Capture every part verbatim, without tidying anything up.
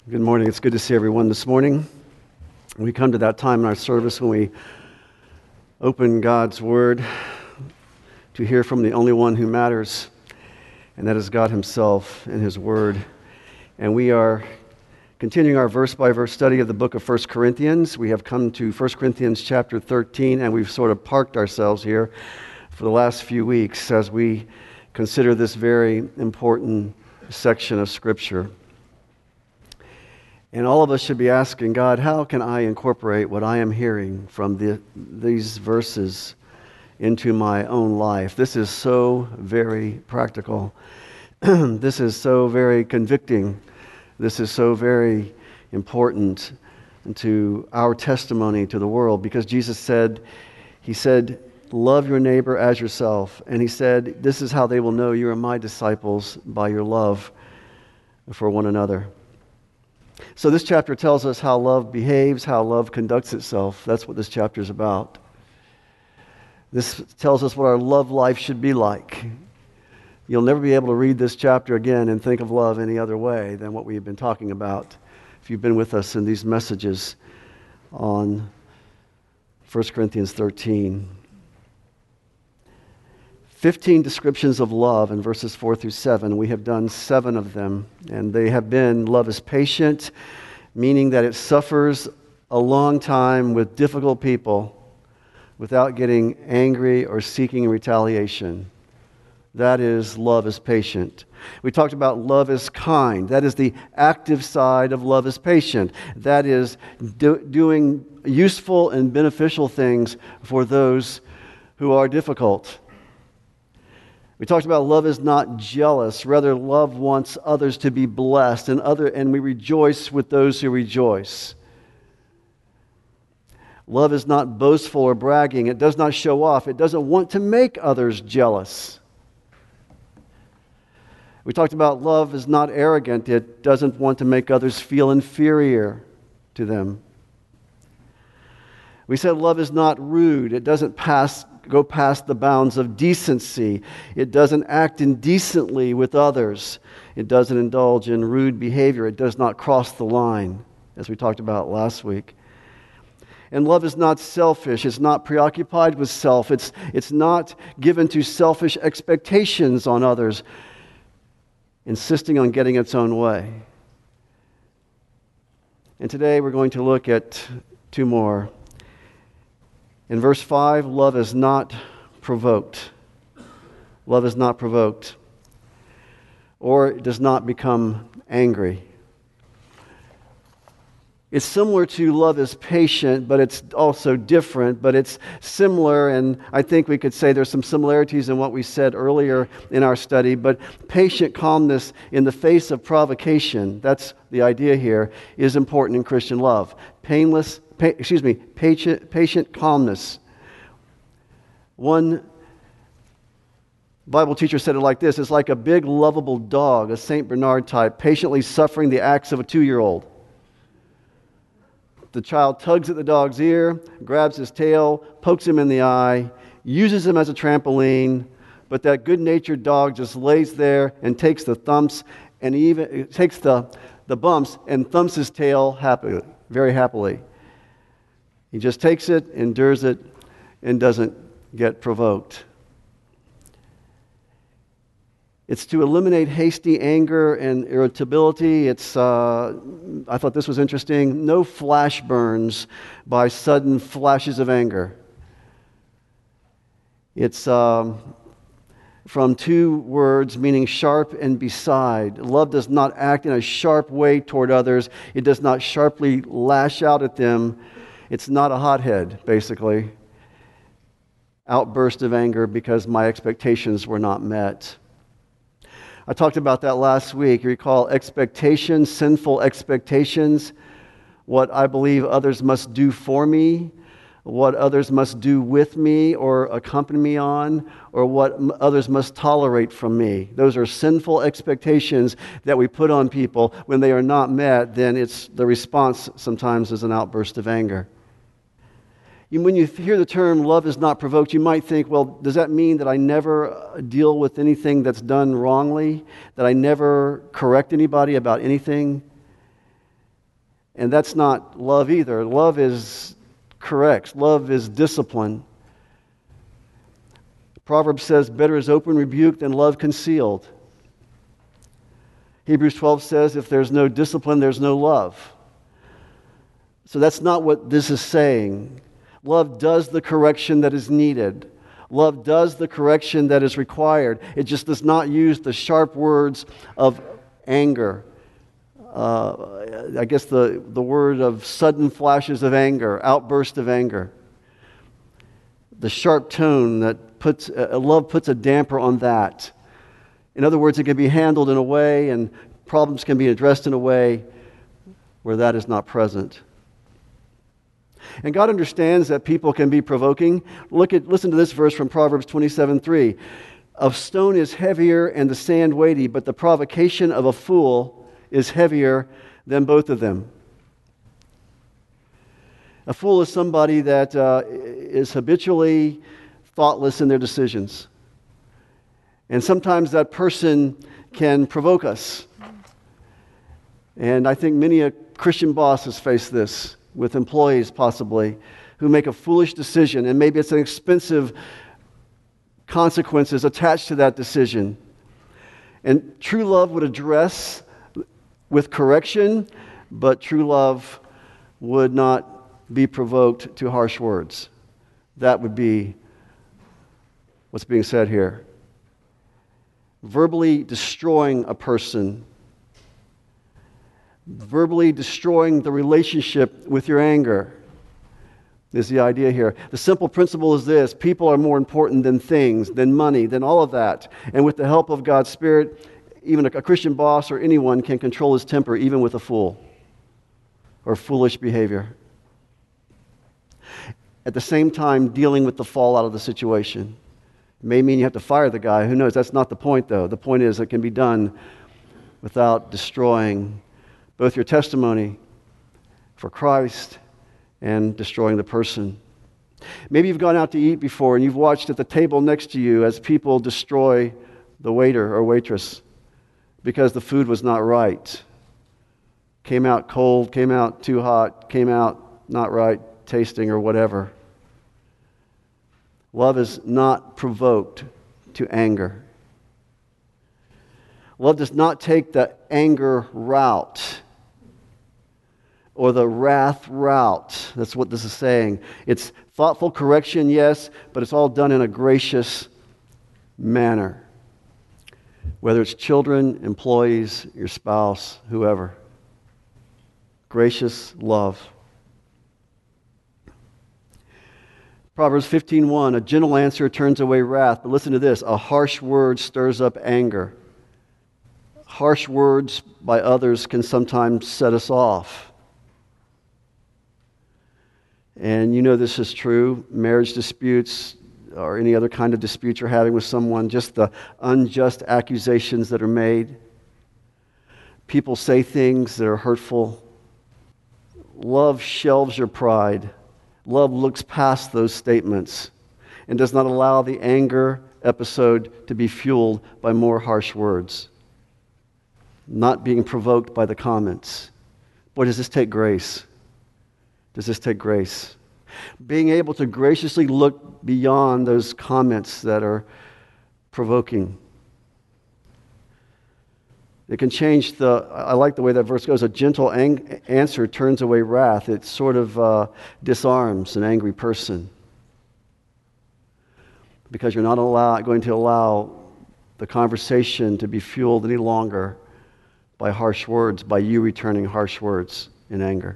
Good morning. It's good to see everyone this morning. We come to that time in our service when we open God's Word to hear from the only one who matters, and that is God Himself and His Word. And we are continuing our verse-by-verse study of the book of First Corinthians. We have come to First Corinthians chapter thirteen, and we've sort of parked ourselves here for the last few weeks as we consider this very important section of Scripture. And all of us should be asking God, how can I incorporate what I am hearing from the, these verses into my own life? This is so very practical. This is so very convicting. This is so very important to our testimony to the world, because Jesus said, He said, love your neighbor as yourself. And He said, this is how they will know you are my disciples, by your love for one another. So this chapter tells us how love behaves, how love conducts itself. That's what this chapter is about. This tells us what our love life should be like. You'll never be able to read this chapter again and think of love any other way than what we've been talking about if you've been with us in these messages on First Corinthians thirteen. fifteen descriptions of love in verses four through seven. We have done seven of them, and they have been: love is patient, meaning that it suffers a long time with difficult people without getting angry or seeking retaliation. That is, love is patient. We talked about love is kind. That is the active side of love is patient. That is do, doing useful and beneficial things for those who are difficult. We talked about love is not jealous. Rather, love wants others to be blessed, and other, and we rejoice with those who rejoice. Love is not boastful or bragging. It does not show off. It doesn't want to make others jealous. We talked about love is not arrogant. It doesn't want to make others feel inferior to them. We said love is not rude. It doesn't pass go past the bounds of decency. It doesn't act indecently with others. It doesn't indulge in rude behavior. It does not cross the line, as we talked about last week. And love is not selfish. It's not preoccupied with self. It's, it's not given to selfish expectations on others, insisting on getting its own way. And today we're going to look at two more. In verse five, love is not provoked. Love is not provoked. Or it does not become angry. It's similar to love is patient, but it's also different, but it's similar, and I think we could say there's some similarities in what we said earlier in our study, but patient calmness in the face of provocation, that's the idea here, is important in Christian love. Painless, pa- excuse me, patient, patient calmness. One Bible teacher said it like this: it's like a big, lovable dog, a Saint Bernard type, patiently suffering the acts of a two-year-old. The child tugs at the dog's ear, grabs his tail, pokes him in the eye, uses him as a trampoline, but that good-natured dog just lays there and takes the thumps and even takes the, the bumps and thumps his tail happily, very happily. He just takes it, endures it, and doesn't get provoked. It's to eliminate hasty anger and irritability. It's, uh, I thought this was interesting, no flash burns by sudden flashes of anger. It's um, from two words meaning sharp and beside. Love does not act in a sharp way toward others. It does not sharply lash out at them. It's not a hothead, basically. Outburst of anger because my expectations were not met. I talked about that last week. You recall expectations, sinful expectations, what I believe others must do for me, what others must do with me or accompany me on, or what others must tolerate from me. Those are sinful expectations that we put on people. When they are not met, then it's the response sometimes is an outburst of anger. When you hear the term love is not provoked, you might think, well, does that mean that I never deal with anything that's done wrongly? That I never correct anybody about anything? And that's not love either. Love is corrects. Love is discipline. Proverbs says, better is open rebuke than love concealed. Hebrews twelve says, if there's no discipline, there's no love. So that's not what this is saying. Love does the correction that is needed. Love does the correction that is required. It just does not use the sharp words of anger. Uh, I guess the, the word of sudden flashes of anger, outburst of anger. The sharp tone that puts, uh, love puts a damper on that. In other words, it can be handled in a way and problems can be addressed in a way where that is not present. And God understands that people can be provoking. Look at, listen to this verse from Proverbs twenty-seven three. A stone is heavier and the sand weighty, but the provocation of a fool is heavier than both of them. A fool is somebody that uh, is habitually thoughtless in their decisions. And sometimes that person can provoke us. And I think many a Christian boss has faced this with employees possibly who make a foolish decision, and maybe it's an expensive consequences attached to that decision. And true love would address with correction, but true love would not be provoked to harsh words. That would be what's being said here. Verbally destroying a person, verbally destroying the relationship with your anger is the idea here. The simple principle is this: people are more important than things, than money, than all of that. And with the help of God's Spirit, even a, a Christian boss or anyone can control his temper, even with a fool or foolish behavior. At the same time, dealing with the fallout of the situation. It may mean you have to fire the guy. Who knows? That's not the point, though. The point is it can be done without destroying both your testimony for Christ and destroying the person. Maybe you've gone out to eat before and you've watched at the table next to you as people destroy the waiter or waitress because the food was not right. Came out cold, came out too hot, came out not right tasting or whatever. Love is not provoked to anger. Love does not take the anger route or the wrath route. That's what this is saying. It's thoughtful correction, yes, but it's all done in a gracious manner. Whether it's children, employees, your spouse, whoever. Gracious love. Proverbs fifteen one, a gentle answer turns away wrath. But listen to this, a harsh word stirs up anger. Harsh words by others can sometimes set us off. And you know this is true. Marriage disputes or any other kind of dispute you're having with someone, just the unjust accusations that are made. People say things that are hurtful. Love shelves your pride. Love looks past those statements and does not allow the anger episode to be fueled by more harsh words. Not being provoked by the comments. Boy, does this take grace. Does this take grace? Being able to graciously look beyond those comments that are provoking. It can change the, I like the way that verse goes, a gentle ang- answer turns away wrath. It sort of uh, disarms an angry person. Because you're not allow, going to allow the conversation to be fueled any longer by harsh words, by you returning harsh words in anger.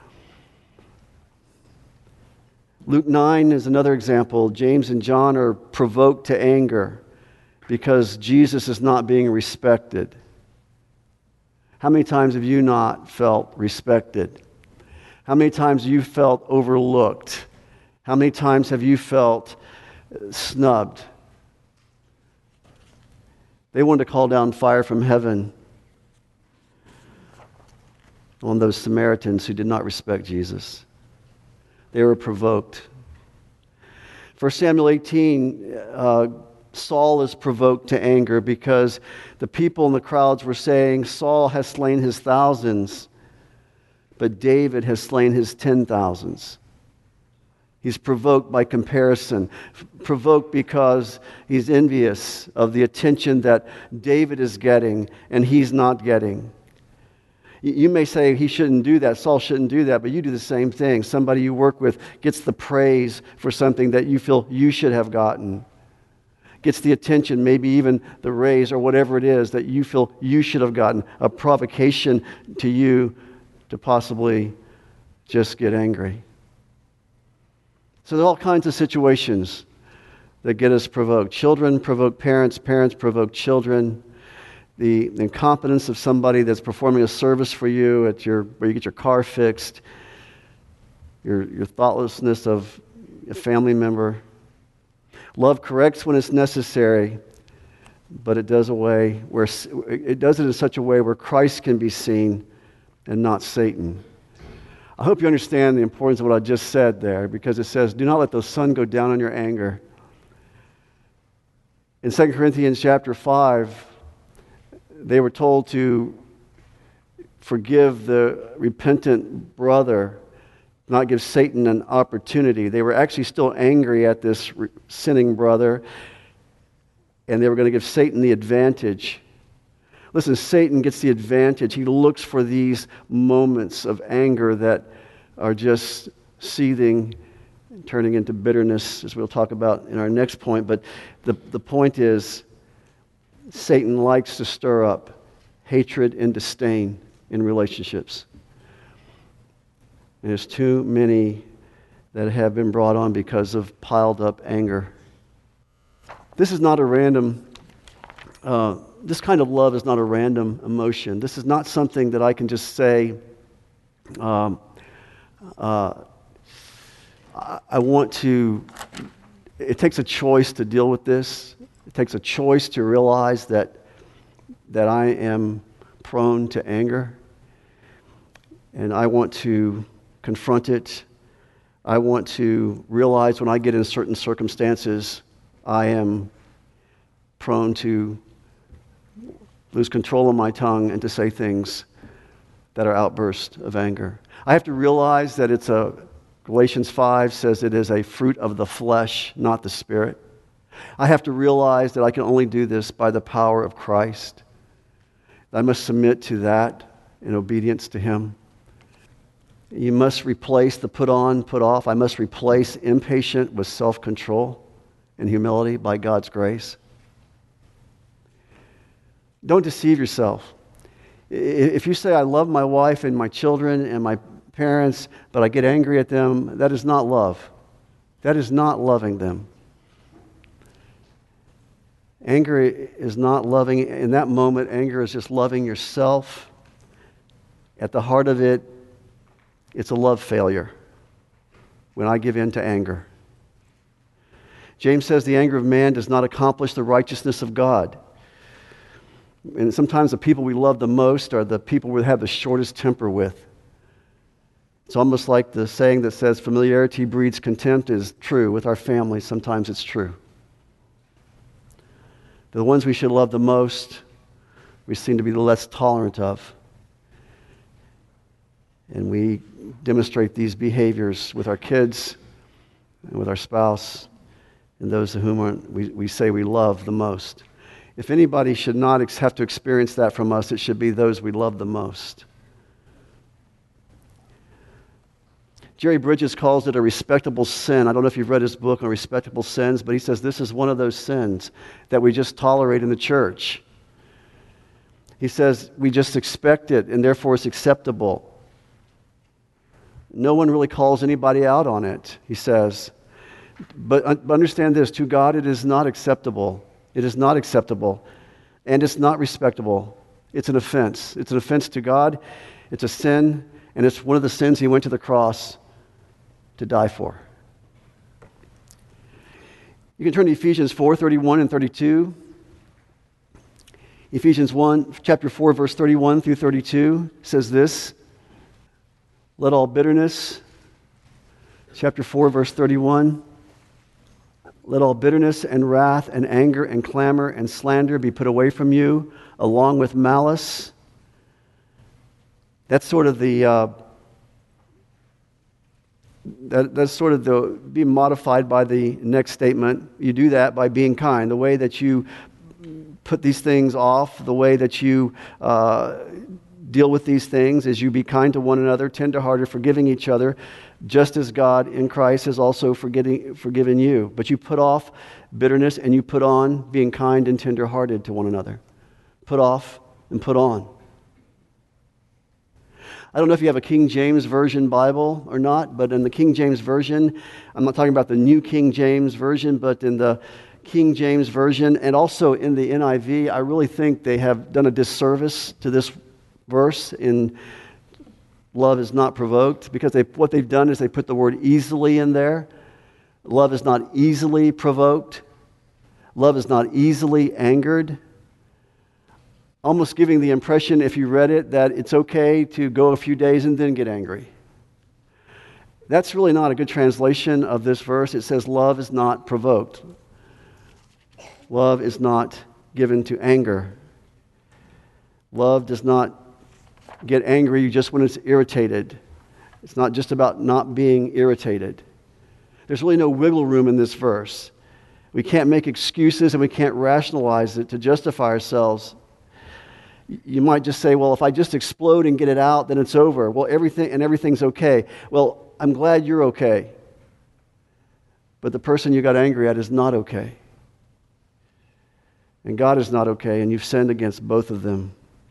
Luke nine is another example. James and John are provoked to anger because Jesus is not being respected. How many times have you not felt respected? How many times have you felt overlooked? How many times have you felt snubbed? They wanted to call down fire from heaven on those Samaritans who did not respect Jesus. They were provoked. First Samuel eighteen, uh, Saul is provoked to anger because the people in the crowds were saying, Saul has slain his thousands, but David has slain his ten thousands. He's provoked by comparison, provoked because he's envious of the attention that David is getting and he's not getting. You may say he shouldn't do that, Saul shouldn't do that, but you do the same thing. Somebody you work with gets the praise for something that you feel you should have gotten. Gets the attention, maybe even the raise or whatever it is that you feel you should have gotten. A provocation to you to possibly just get angry. So there are all kinds of situations that get us provoked. Children provoke parents, parents provoke children. The incompetence of somebody that's performing a service for you at your where you get your car fixed, your, your thoughtlessness of a family member. Love corrects when it's necessary, but it does a way where it does it in such a way where Christ can be seen and not Satan. I hope you understand the importance of what I just said there, because it says, do not let the sun go down on your anger. In Second Corinthians chapter five, they were told to forgive the repentant brother, not give Satan an opportunity. They were actually still angry at this sinning brother, and they were going to give Satan the advantage. Listen, Satan gets the advantage. He looks for these moments of anger that are just seething, turning into bitterness, as we'll talk about in our next point. But the, the point is, Satan likes to stir up hatred and disdain in relationships. And there's too many that have been brought on because of piled up anger. This is not a random, uh, this kind of love is not a random emotion. This is not something that I can just say, um, uh, I, I want to, it takes a choice to deal with this. It takes a choice to realize that that I am prone to anger, and I want to confront it. I want to realize when I get in certain circumstances, I am prone to lose control of my tongue and to say things that are outbursts of anger. I have to realize that it's a, Galatians five says it is a fruit of the flesh, not the Spirit. I have to realize that I can only do this by the power of Christ. I must submit to that in obedience to Him. You must replace the put on, put off. I must replace impatient with self-control and humility by God's grace. Don't deceive yourself. If you say, I love my wife and my children and my parents, but I get angry at them, that is not love. That is not loving them. Anger is not loving. In that moment, anger is just loving yourself. At the heart of it, it's a love failure when I give in to anger. James says the anger of man does not accomplish the righteousness of God. And sometimes the people we love the most are the people we have the shortest temper with. It's almost like the saying that says familiarity breeds contempt is true with our families. Sometimes it's true. The ones we should love the most, we seem to be the less tolerant of. And we demonstrate these behaviors with our kids and with our spouse and those of whom we, we say we love the most. If anybody should not ex- have to experience that from us, it should be those we love the most. Jerry Bridges calls it a respectable sin. I don't know if you've read his book on respectable sins, but he says this is one of those sins that we just tolerate in the church. He says we just expect it, and therefore it's acceptable. No one really calls anybody out on it, he says. But understand this, to God it is not acceptable. It is not acceptable, and it's not respectable. It's an offense. It's an offense to God. It's a sin, and it's one of the sins He went to the cross to die for. You can turn to Ephesians four, thirty-one and thirty-two. Ephesians one, chapter four, verse thirty-one through thirty-two says this: let all bitterness, chapter four, verse thirty-one, let all bitterness and wrath and anger and clamor and slander be put away from you, along with malice. That's sort of the uh, That, that's sort of the, be modified by the next statement. You do that by being kind. The way that you put these things off, the way that you uh, deal with these things is you be kind to one another, tenderhearted, forgiving each other, just as God in Christ has also forgetting, forgiven you. But you put off bitterness and you put on being kind and tenderhearted to one another. Put off and put on. I don't know if you have a King James Version Bible or not, but in the King James Version, I'm not talking about the New King James Version, but in the King James Version and also in the N I V, I really think they have done a disservice to this verse in love is not provoked, because they, what they've done is they put the word easily in there. Love is not easily provoked. Love is not easily angered. Almost giving the impression, if you read it, that it's okay to go a few days and then get angry. That's really not a good translation of this verse. It says love is not provoked. Love is not given to anger. Love does not get angry just when it's irritated. It's not just about not being irritated. There's really no wiggle room in this verse. We can't make excuses and we can't rationalize it to justify ourselves. You might just say, well, if I just explode and get it out, then it's over. Well, everything and everything's okay. Well, I'm glad you're okay. But the person you got angry at is not okay. And God is not okay, and you've sinned against both of them.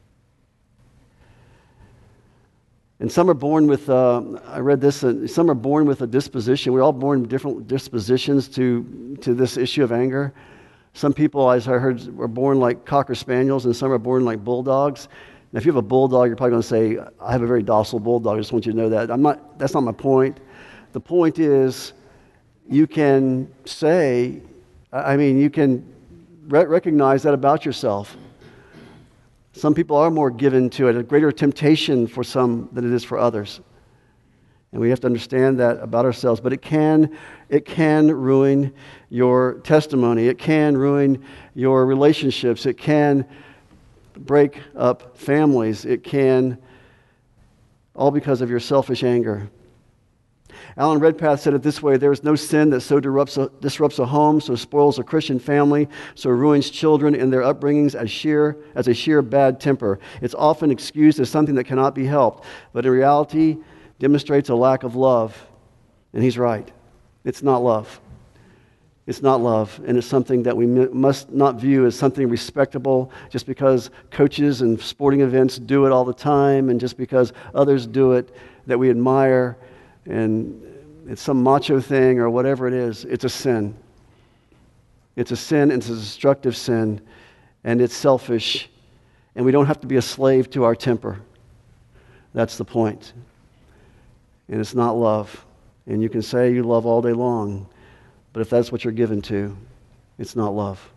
And some are born with, uh, I read this, uh, some are born with a disposition. We're all born with different dispositions to, to this issue of anger. Some people, as I heard, are born like Cocker Spaniels, and some are born like bulldogs. And if you have a bulldog, you're probably going to say, I have a very docile bulldog. I just want you to know that. I'm not, that's not my point. The point is, you can say, I mean, you can re- recognize that about yourself. Some people are more given to it, a greater temptation for some than it is for others. And we have to understand that about ourselves. But it can, it can ruin your testimony. It can ruin your relationships. It can break up families. It can, all because of your selfish anger. Alan Redpath said it this way: there is no sin that so disrupts a, disrupts a home, so spoils a Christian family, so ruins children in their upbringings as sheer as a sheer bad temper. It's often excused as something that cannot be helped, but in reality demonstrates a lack of love. And he's right. It's not love. It's not love, and it's something that we must not view as something respectable just because coaches and sporting events do it all the time, and just because others do it that we admire, and it's some macho thing or whatever it is. It's a sin. It's a sin, and it's a destructive sin, and it's selfish, and we don't have to be a slave to our temper. That's the point. And it's not love. And you can say you love all day long, but if that's what you're given to, it's not love.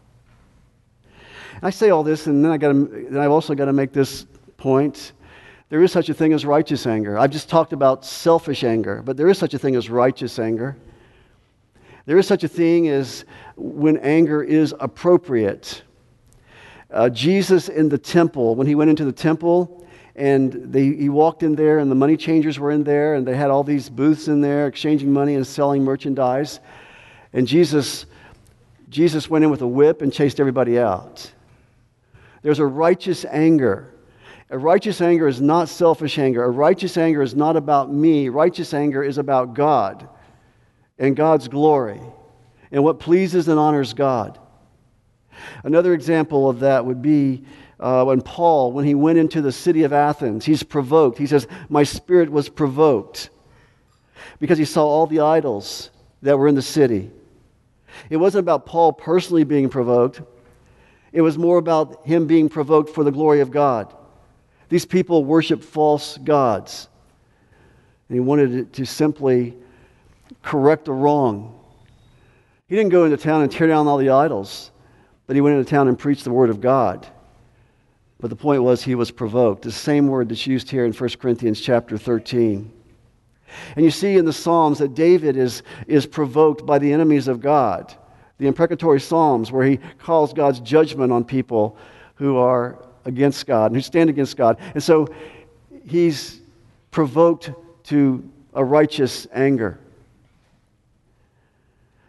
And I say all this, and then I got to, then I've also got to make this point. There is such a thing as righteous anger. I've just talked about selfish anger, but there is such a thing as righteous anger. There is such a thing as when anger is appropriate. Uh, Jesus in the temple, when he went into the temple, and they, he walked in there, and the money changers were in there, and they had all these booths in there exchanging money and selling merchandise. And Jesus, Jesus went in with a whip and chased everybody out. There's a righteous anger. A righteous anger is not selfish anger. A righteous anger is not about me. Righteous anger is about God and God's glory and what pleases and honors God. Another example of that would be uh, when Paul, when he went into the city of Athens, he's provoked. He says, my spirit was provoked because he saw all the idols that were in the city. It wasn't about Paul personally being provoked. It was more about him being provoked for the glory of God. These people worship false gods. And he wanted to simply correct a wrong. He didn't go into town and tear down all the idols, but he went into town and preached the word of God. But the point was he was provoked. The same word that's used here in First Corinthians chapter thirteen. And you see in the Psalms that David is, is provoked by the enemies of God. The imprecatory Psalms, where he calls God's judgment on people who are against God and who stand against God. And so he's provoked to a righteous anger.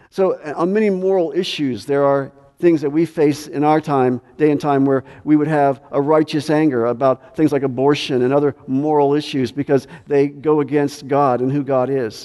So on many moral issues, there are things that we face in our time, day and time, where we would have a righteous anger about things like abortion and other moral issues because they go against God and who God is.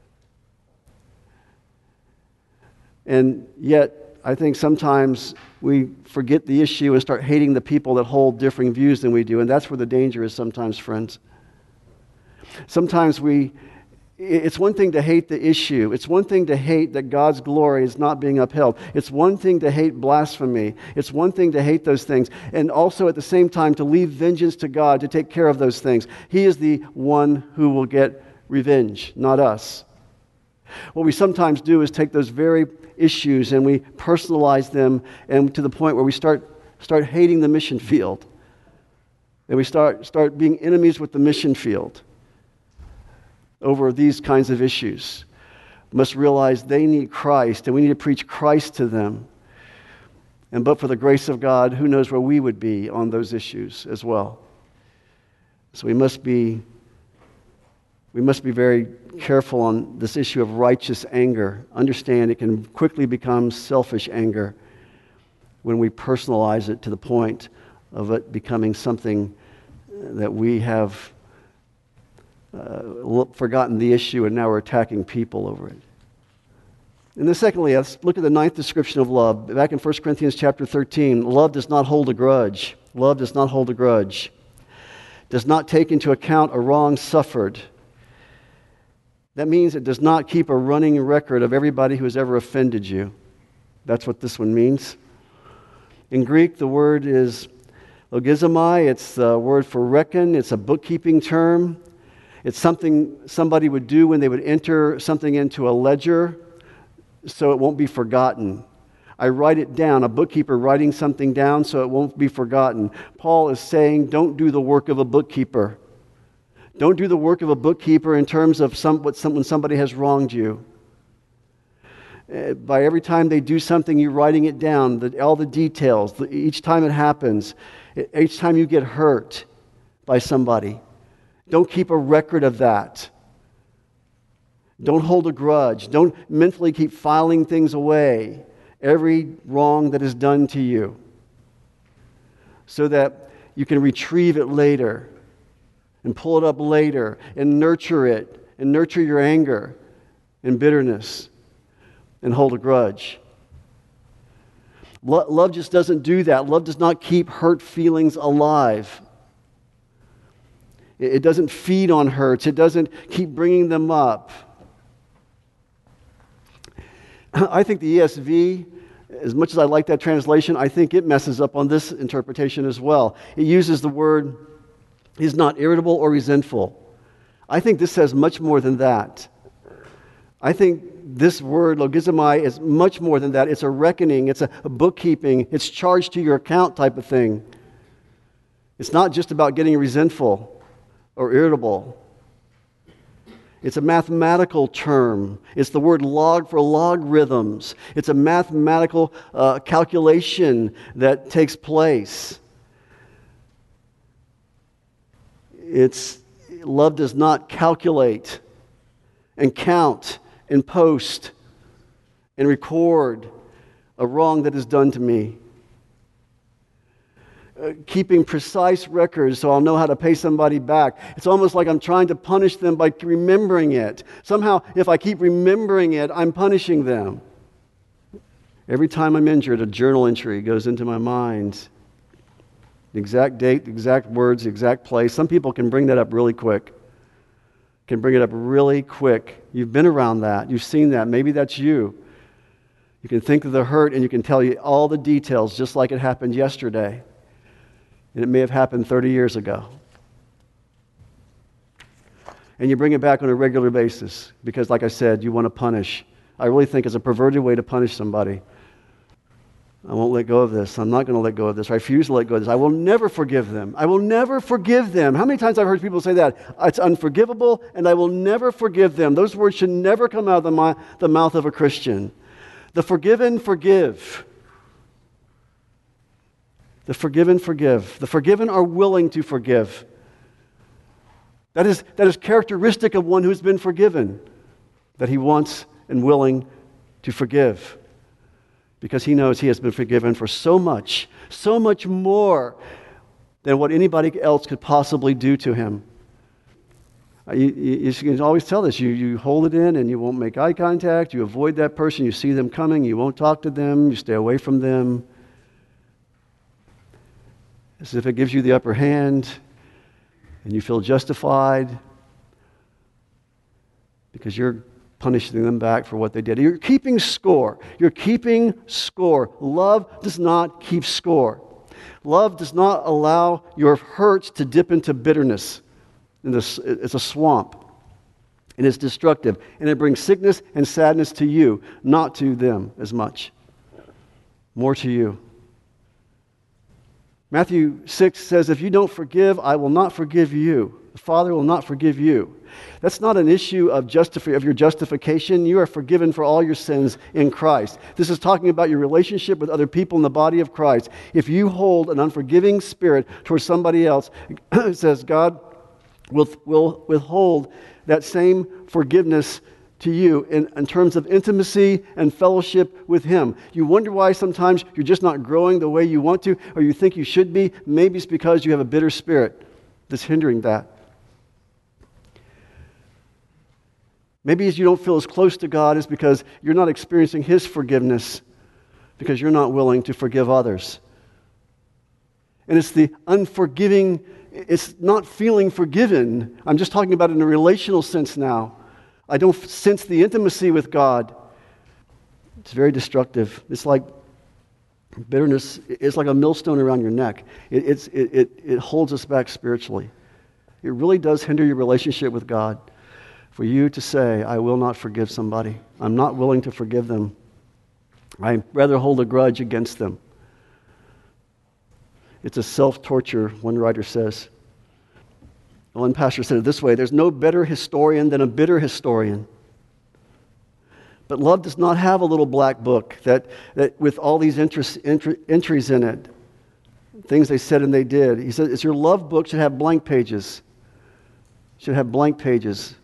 And yet, I think sometimes we forget the issue and start hating the people that hold differing views than we do, and that's where the danger is sometimes, friends. Sometimes we, it's one thing to hate the issue. It's one thing to hate that God's glory is not being upheld. It's one thing to hate blasphemy. It's one thing to hate those things, and also at the same time to leave vengeance to God to take care of those things. He is the one who will get revenge, not us. What we sometimes do is take those very issues and we personalize them, and to the point where we start start hating the mission field, and we start start being enemies with the mission field over these kinds of issues. We must realize they need Christ, and we need to preach Christ to them. And but for the grace of God, who knows where we would be on those issues as well. So we must be we must be very careful on this issue of righteous anger. Understand it can quickly become selfish anger when we personalize it to the point of it becoming something that we have uh, forgotten the issue and now we're attacking people over it. And then secondly, let's look at the ninth description of love. Back in First Corinthians chapter thirteen, love does not hold a grudge. Love does not hold a grudge. Does not take into account a wrong suffered. That means it does not keep a running record of everybody who has ever offended you. That's what this one means. In Greek, the word is logizomai. It's the word for reckon. It's a bookkeeping term. It's something somebody would do when they would enter something into a ledger so it won't be forgotten. I write it down, a bookkeeper writing something down so it won't be forgotten. Paul is saying, don't do the work of a bookkeeper. Don't do the work of a bookkeeper in terms of some, what some, when somebody has wronged you. Uh, by every time they do something, you're writing it down, the, all the details, the, each time it happens, each time you get hurt by somebody. Don't keep a record of that. Don't hold a grudge. Don't mentally keep filing things away, every wrong that is done to you, so that you can retrieve it later and pull it up later and nurture it and nurture your anger and bitterness and hold a grudge. Lo- love just doesn't do that. Love does not keep hurt feelings alive. It, it doesn't feed on hurts. It doesn't keep bringing them up. I think the E S V, as much as I like that translation, I think it messes up on this interpretation as well. It uses the word, he's not irritable or resentful. I think this says much more than that. I think this word, logizomai, is much more than that. It's a reckoning, it's a, a bookkeeping, it's charged to your account type of thing. It's not just about getting resentful or irritable. It's a mathematical term. It's the word log for logarithms. It's a mathematical uh, calculation that takes place. It's love does not calculate and count and post and record a wrong that is done to me. Uh, keeping precise records so I'll know how to pay somebody back. It's almost like I'm trying to punish them by remembering it. Somehow, if I keep remembering it, I'm punishing them. Every time I'm injured, a journal entry goes into my mind. The exact date, the exact words, the exact place. Some people can bring that up really quick. Can bring it up really quick. You've been around that. You've seen that. Maybe that's you. You can think of the hurt and you can tell you all the details just like it happened yesterday. And it may have happened thirty years ago. And you bring it back on a regular basis because, like I said, you want to punish. I really think it's a perverted way to punish somebody. I won't let go of this. I'm not going to let go of this. I refuse to let go of this. I will never forgive them. I will never forgive them. How many times I've heard people say that? It's unforgivable and I will never forgive them. Those words should never come out of the, mi- the mouth of a Christian. The forgiven forgive. The forgiven forgive. The forgiven are willing to forgive. That is, that is characteristic of one who's been forgiven, that he wants and willing to forgive because he knows he has been forgiven for so much, so much more than what anybody else could possibly do to him. You, you, you can always tell this. You, you hold it in and you won't make eye contact. You avoid that person. You see them coming. You won't talk to them. You stay away from them. As if it gives you the upper hand and you feel justified because you're punishing them back for what they did. You're keeping score. You're keeping score. Love does not keep score. Love does not allow your hurts to dip into bitterness. And this, it's a swamp. And it's destructive. And it brings sickness and sadness to you, not to them as much. More to you. Matthew six says, if you don't forgive, I will not forgive you. The Father will not forgive you. That's not an issue of, justifi- of your justification. You are forgiven for all your sins in Christ. This is talking about your relationship with other people in the body of Christ. If you hold an unforgiving spirit towards somebody else, it says God will, will withhold that same forgiveness to you in, in terms of intimacy and fellowship with Him. You wonder why sometimes you're just not growing the way you want to, or you think you should be. Maybe it's because you have a bitter spirit that's hindering that. Maybe as you don't feel as close to God is because you're not experiencing His forgiveness because you're not willing to forgive others. And it's the unforgiving, it's not feeling forgiven. I'm just talking about it in a relational sense now. I don't sense the intimacy with God. It's very destructive. It's like bitterness. It's like a millstone around your neck. It, it's, it, it, it holds us back spiritually. It really does hinder your relationship with God. For you to say, I will not forgive somebody. I'm not willing to forgive them. I'd rather hold a grudge against them. It's a self-torture, one writer says. One pastor said it this way, there's no better historian than a bitter historian. But love does not have a little black book that, that with all these interest, entry, entries in it, things they said and they did. He said, it's your love book should have blank pages. Should have blank pages.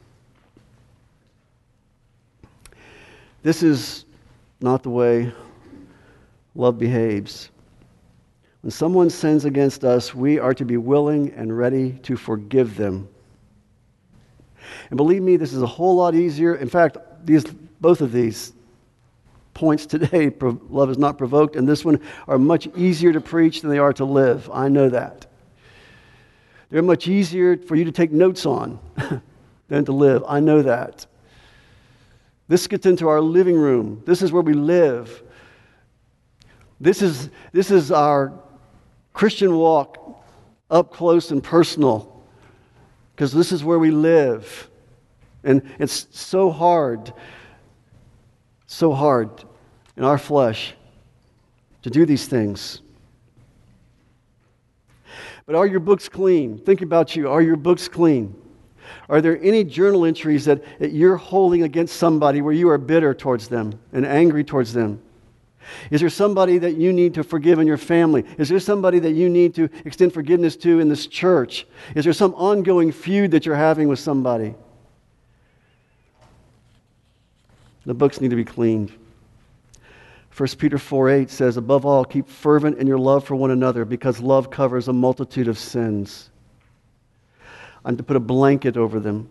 This is not the way love behaves. When someone sins against us, we are to be willing and ready to forgive them. And believe me, this is a whole lot easier. In fact, these, both of these points today, love is not provoked, and this one are much easier to preach than they are to live. I know that. They're much easier for you to take notes on than to live. I know that. This gets into our living room. This is where we live. This is, this is our Christian walk up close and personal, because this is where we live. And it's so hard, so hard in our flesh to do these things. But are your books clean? Think about you. Are your books clean? Are there any journal entries that, that you're holding against somebody where you are bitter towards them and angry towards them? Is there somebody that you need to forgive in your family? Is there somebody that you need to extend forgiveness to in this church? Is there some ongoing feud that you're having with somebody? The books need to be cleaned. First Peter four eight says, above all, keep fervent in your love for one another, because love covers a multitude of sins. I'm to put a blanket over them.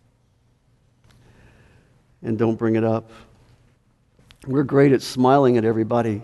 And don't bring it up. We're great at smiling at everybody,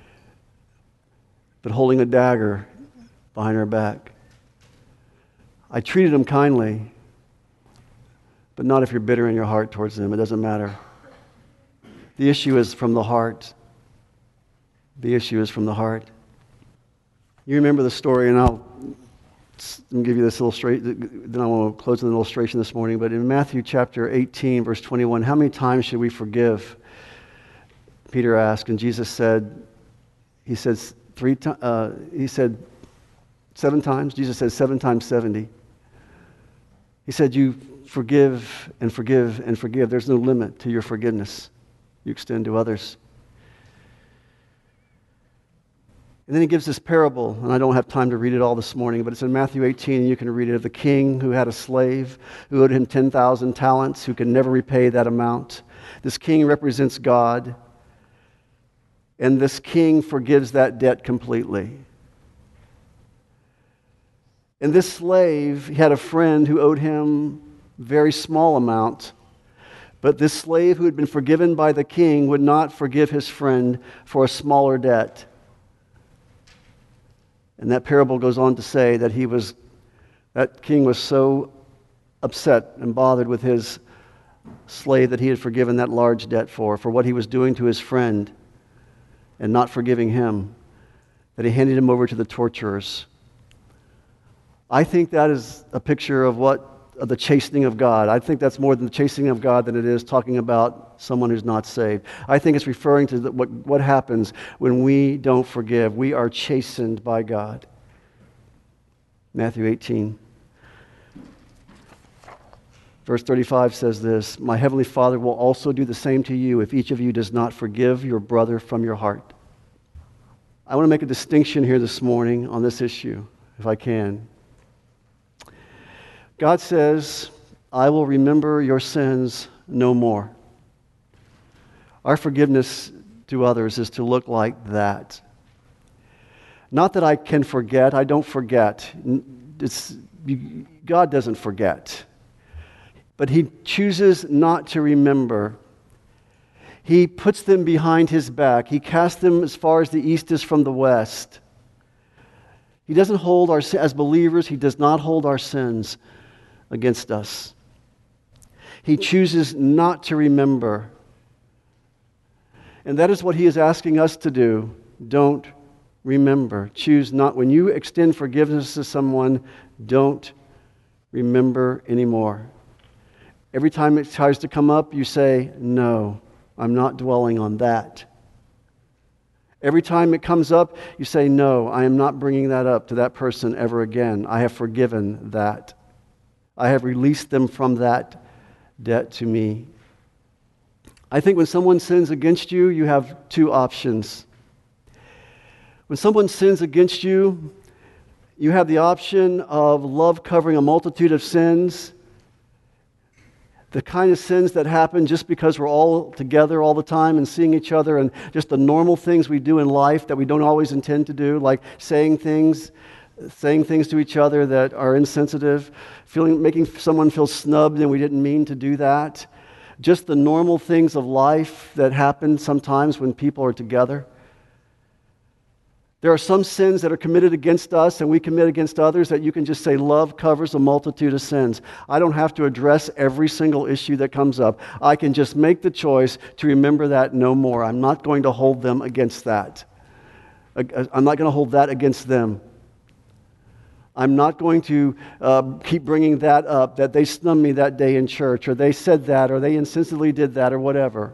but holding a dagger behind our back. I treated them kindly, but not if you're bitter in your heart towards them. It doesn't matter. The issue is from the heart. The issue is from the heart. You remember the story, and I'll give you this illustration, then I want to close with an illustration this morning, but in Matthew chapter eighteen, verse twenty-one, how many times should we forgive? Peter asked, and Jesus said, he said three times, uh, he said seven times. Jesus said seven times seventy. He said, you forgive and forgive and forgive. There's no limit to your forgiveness you extend to others. And then he gives this parable, and I don't have time to read it all this morning, but it's in Matthew eighteen, and you can read it, of the king who had a slave who owed him ten thousand talents, who could never repay that amount. This king represents God, and this king forgives that debt completely. And this slave, he had a friend who owed him a very small amount, but this slave who had been forgiven by the king would not forgive his friend for a smaller debt. And that parable goes on to say that he was, that king was so upset and bothered with his slave that he had forgiven that large debt for, for what he was doing to his friend and not forgiving him, that he handed him over to the torturers. I think that is a picture of what of the chastening of God. I think that's more than the chastening of God than it is talking about someone who's not saved. I think it's referring to the, what, what happens when we don't forgive. We are chastened by God. Matthew eighteen. Verse thirty-five says this, "My heavenly Father will also do the same to you if each of you does not forgive your brother from your heart." I want to make a distinction here this morning on this issue, if I can. God says, "I will remember your sins no more." Our forgiveness to others is to look like that. Not that I can forget. I don't forget. It's, God doesn't forget. But He chooses not to remember. He puts them behind His back. He casts them as far as the east is from the west. He doesn't hold our, as believers, He does not hold our sins against us. He chooses not to remember. And that is what He is asking us to do. Don't remember. Choose not. When you extend forgiveness to someone, don't remember anymore. Every time it tries to come up, you say, "No, I'm not dwelling on that." Every time it comes up, you say, "No, I am not bringing that up to that person ever again. I have forgiven that. I have released them from that debt to me." I think when someone sins against you, you have two options. When someone sins against you, you have the option of love covering a multitude of sins, the kind of sins that happen just because we're all together all the time and seeing each other, and just the normal things we do in life that we don't always intend to do, like saying things saying things to each other that are insensitive, feeling, making someone feel snubbed and we didn't mean to do that. Just the normal things of life that happen sometimes when people are together. There are some sins that are committed against us and we commit against others that you can just say, love covers a multitude of sins. I don't have to address every single issue that comes up. I can just make the choice to remember that no more. I'm not going to hold them against that. I'm not going to hold that against them. I'm not going to uh, keep bringing that up, that they snubbed me that day in church, or they said that, or they insensibly did that, or whatever.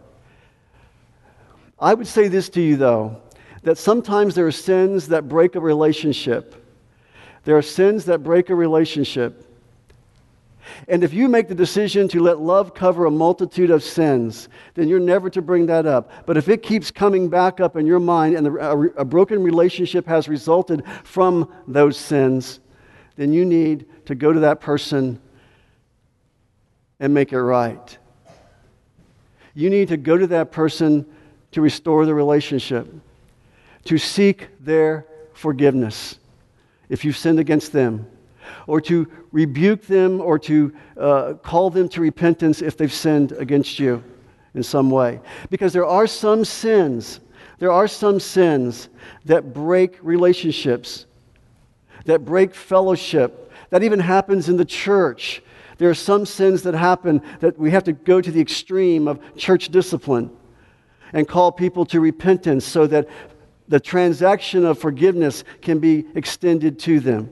I would say this to you, though, that sometimes there are sins that break a relationship. There are sins that break a relationship. And if you make the decision to let love cover a multitude of sins, then you're never to bring that up. But if it keeps coming back up in your mind and a, a broken relationship has resulted from those sins, then you need to go to that person and make it right. You need to go to that person to restore the relationship, to seek their forgiveness if you've sinned against them, or to rebuke them, or to uh, call them to repentance if they've sinned against you in some way. Because there are some sins, there are some sins that break relationships, that break fellowship, that even happens in the church. There are some sins that happen that we have to go to the extreme of church discipline and call people to repentance so that the transaction of forgiveness can be extended to them.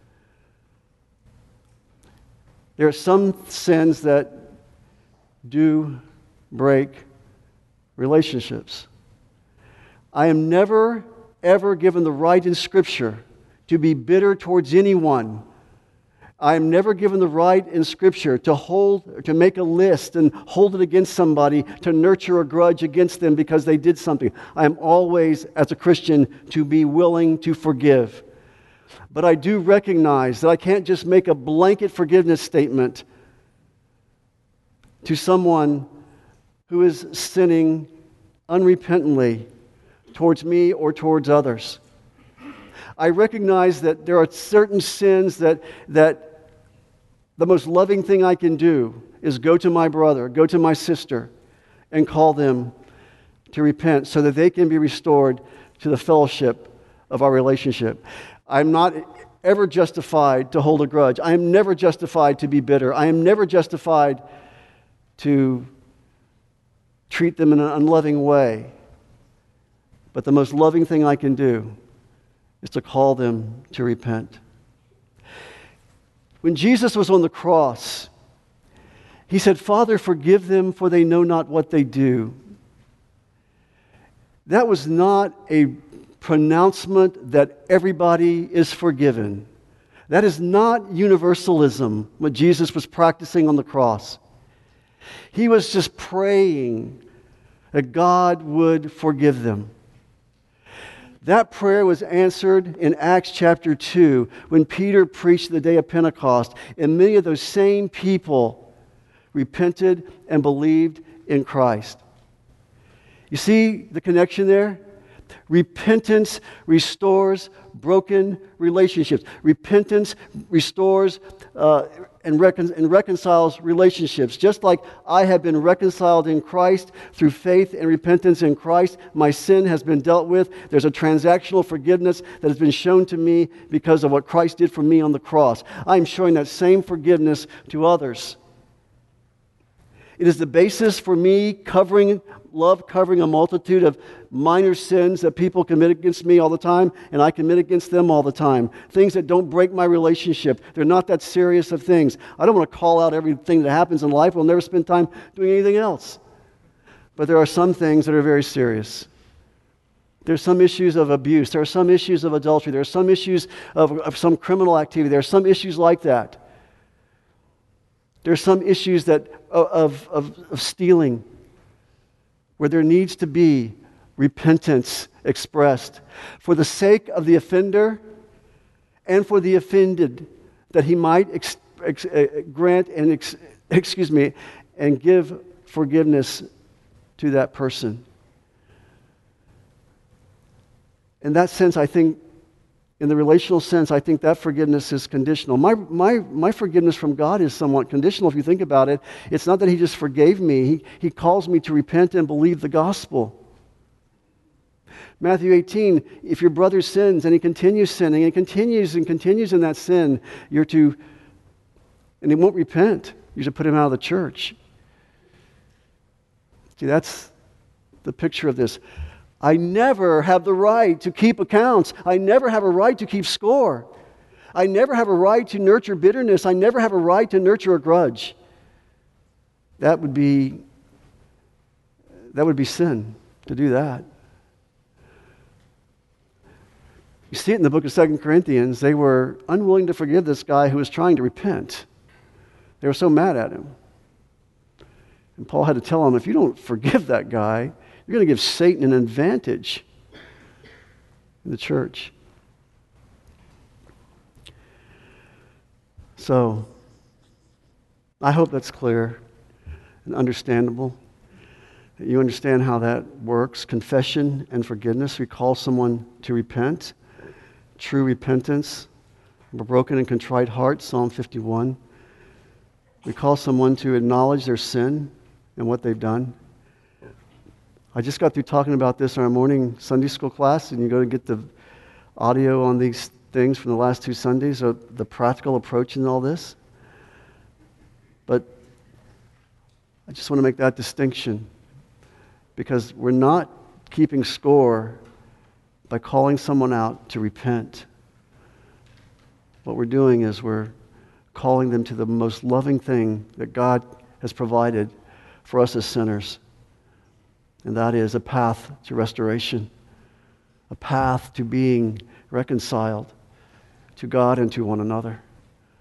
There are some sins that do break relationships. I am never, ever given the right in Scripture to be bitter towards anyone. I am never given the right in Scripture to hold, to make a list and hold it against somebody, to nurture a grudge against them because they did something. I am always, as a Christian, to be willing to forgive. But I do recognize that I can't just make a blanket forgiveness statement to someone who is sinning unrepentantly towards me or towards others. I recognize that there are certain sins that, that the most loving thing I can do is go to my brother, go to my sister, and call them to repent so that they can be restored to the fellowship of our relationship. I'm not ever justified to hold a grudge. I am never justified to be bitter. I am never justified to treat them in an unloving way. But the most loving thing I can do is to call them to repent. When Jesus was on the cross, he said, "Father, forgive them, for they know not what they do." That was not a pronouncement that everybody is forgiven. That is not universalism, what Jesus was practicing on the cross. He was just praying that God would forgive them. That prayer was answered in Acts chapter two when Peter preached the day of Pentecost, and many of those same people repented and believed in Christ. You see the connection there? Repentance restores broken relationships. Repentance restores uh, and, recon- and reconciles relationships. Just like I have been reconciled in Christ through faith and repentance in Christ, my sin has been dealt with. There's a transactional forgiveness that has been shown to me because of what Christ did for me on the cross. I'm showing that same forgiveness to others. It is the basis for me covering, love covering a multitude of minor sins that people commit against me all the time, and I commit against them all the time. Things that don't break my relationship. They're not that serious of things. I don't want to call out everything that happens in life. We'll never spend time doing anything else. But there are some things that are very serious. There's some issues of abuse. There are some issues of adultery. There are some issues of, of some criminal activity. There are some issues like that. There are some issues that of, of, of stealing, where there needs to be repentance expressed for the sake of the offender and for the offended, that he might ex, ex, uh, grant and ex, excuse me and give forgiveness to that person. In that sense, I think, in the relational sense, I think that forgiveness is conditional. My, my, my forgiveness from God is somewhat conditional if you think about it. It's not that He just forgave me. He, he calls me to repent and believe the gospel. Matthew eighteen, if your brother sins and he continues sinning and continues and continues in that sin, you're to, and he won't repent, you're to put him out of the church. See, that's the picture of this. I never have the right to keep accounts. I never have a right to keep score. I never have a right to nurture bitterness. I never have a right to nurture a grudge. That would be, that would be sin to do that. You see it in the book of Second Corinthians. They were unwilling to forgive this guy who was trying to repent. They were so mad at him. And Paul had to tell them, if you don't forgive that guy, you're going to give Satan an advantage in the church. So, I hope that's clear and understandable. That you understand how that works. Confession and forgiveness. We call someone to repent. True repentance. A broken and contrite heart, Psalm fifty-one. We call someone to acknowledge their sin and what they've done. I just got through talking about this in our morning Sunday school class, and you go to get the audio on these things from the last two Sundays, so the practical approach in all this. But I just want to make that distinction, because we're not keeping score by calling someone out to repent. What we're doing is we're calling them to the most loving thing that God has provided for us as sinners. And that is a path to restoration, a path to being reconciled to God and to one another.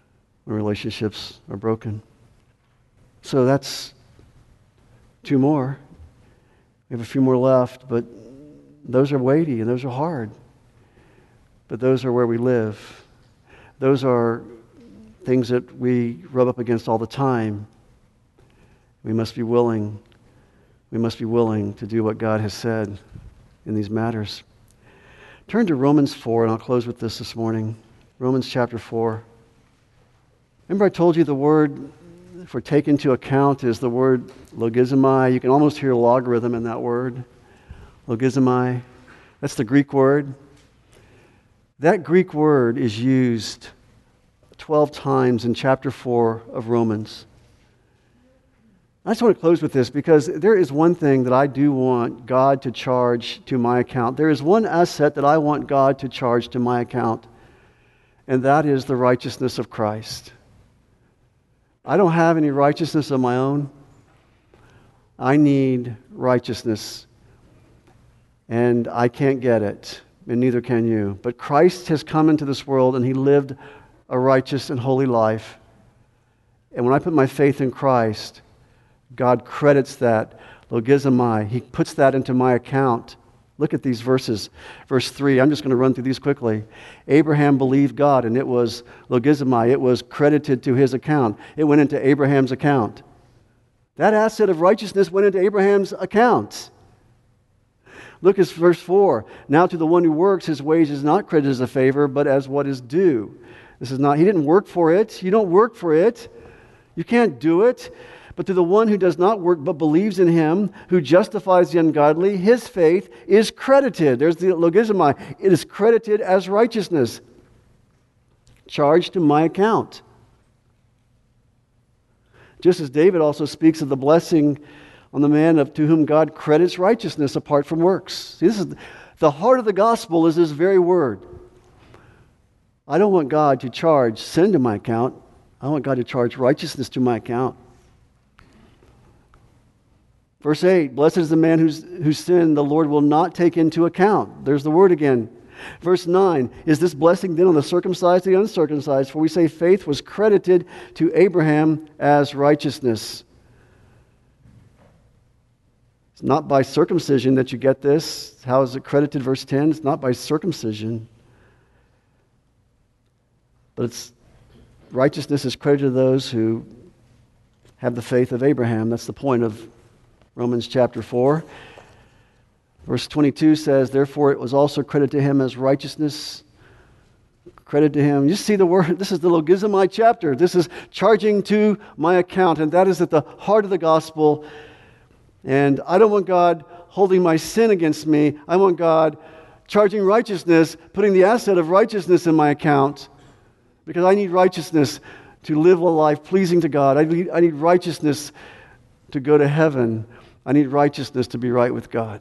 when relationships are broken. So that's two more. We have a few more left, but those are weighty and those are hard. But those are where we live. Those are things that we rub up against all the time. We must be willing. We must be willing to do what God has said in these matters. Turn to Romans four, and I'll close with this this morning. Romans chapter four. Remember I told you the word for take into account is the word logizomai. You can almost hear a logarithm in that word. Logizomai. That's the Greek word. That Greek word is used twelve times in chapter four of Romans. I just want to close with this because there is one thing that I do want God to charge to my account. There is one asset that I want God to charge to my account, and that is the righteousness of Christ. I don't have any righteousness of my own. I need righteousness, and I can't get it, and neither can you. But Christ has come into this world, and He lived a righteous and holy life. And when I put my faith in Christ, God credits that, logizomai. He puts that into my account. Look at these verses. Verse three, I'm just going to run through these quickly. Abraham believed God, and it was logizomai. It was credited to his account. It went into Abraham's account. That asset of righteousness went into Abraham's account. Look at verse four. Now to the one who works, his wage is not credited as a favor, but as what is due. This is not, he didn't work for it. You don't work for it. You can't do it. But to the one who does not work but believes in Him, who justifies the ungodly, his faith is credited. There's the logizomai. It is credited as righteousness. Charged to my account. Just as David also speaks of the blessing on the man of, to whom God credits righteousness apart from works. See, this is the heart of the gospel is this very word. I don't want God to charge sin to my account. I want God to charge righteousness to my account. Verse eight, blessed is the man whose, whose sin the Lord will not take into account. There's the word again. Verse nine, is this blessing then on the circumcised and the uncircumcised? For we say faith was credited to Abraham as righteousness. It's not by circumcision that you get this. How is it credited? Verse ten, it's not by circumcision. But it's righteousness is credited to those who have the faith of Abraham. That's the point of Romans chapter four. Verse twenty-two says, therefore it was also credited to him as righteousness. Credit to him. You see the word, this is the logizomai chapter. This is charging to my account, and that is at the heart of the gospel. And I don't want God holding my sin against me. I want God charging righteousness, putting the asset of righteousness in my account, because I need righteousness to live a life pleasing to God. I need, I need righteousness to go to heaven. I need righteousness to be right with God.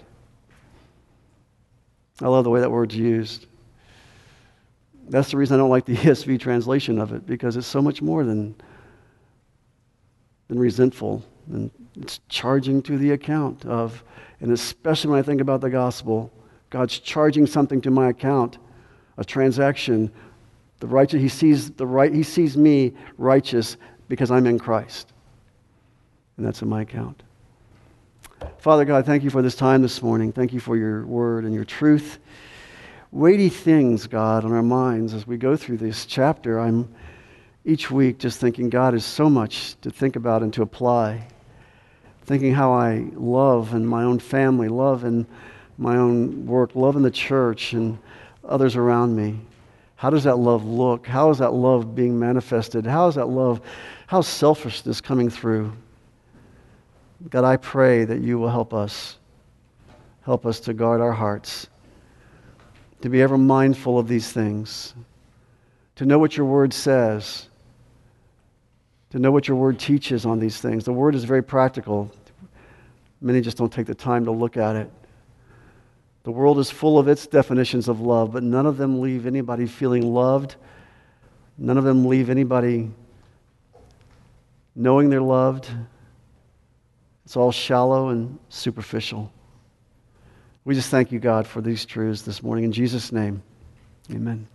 I love the way that word's used. That's the reason I don't like the E S V translation of it, because it's so much more than, than resentful. And it's charging to the account of, and especially when I think about the gospel, God's charging something to my account, a transaction. The righteous, he sees the right, he sees me righteous because I'm in Christ. And that's in my account. Father God, thank you for this time this morning. Thank you for your word and your truth. Weighty things, God, on our minds as we go through this chapter. I'm each week just thinking, God, is so much to think about and to apply. Thinking how I love in my own family, love in my own work, love in the church and others around me. How does that love look? How is that love being manifested? How is that love, how's selfishness coming through? God, I pray that you will help us. Help us to guard our hearts, to be ever mindful of these things, to know what your word says, to know what your word teaches on these things. The word is very practical. Many just don't take the time to look at it. The world is full of its definitions of love, but none of them leave anybody feeling loved. None of them leave anybody knowing they're loved. It's all shallow and superficial. We just thank you, God, for these truths this morning. In Jesus' name, amen.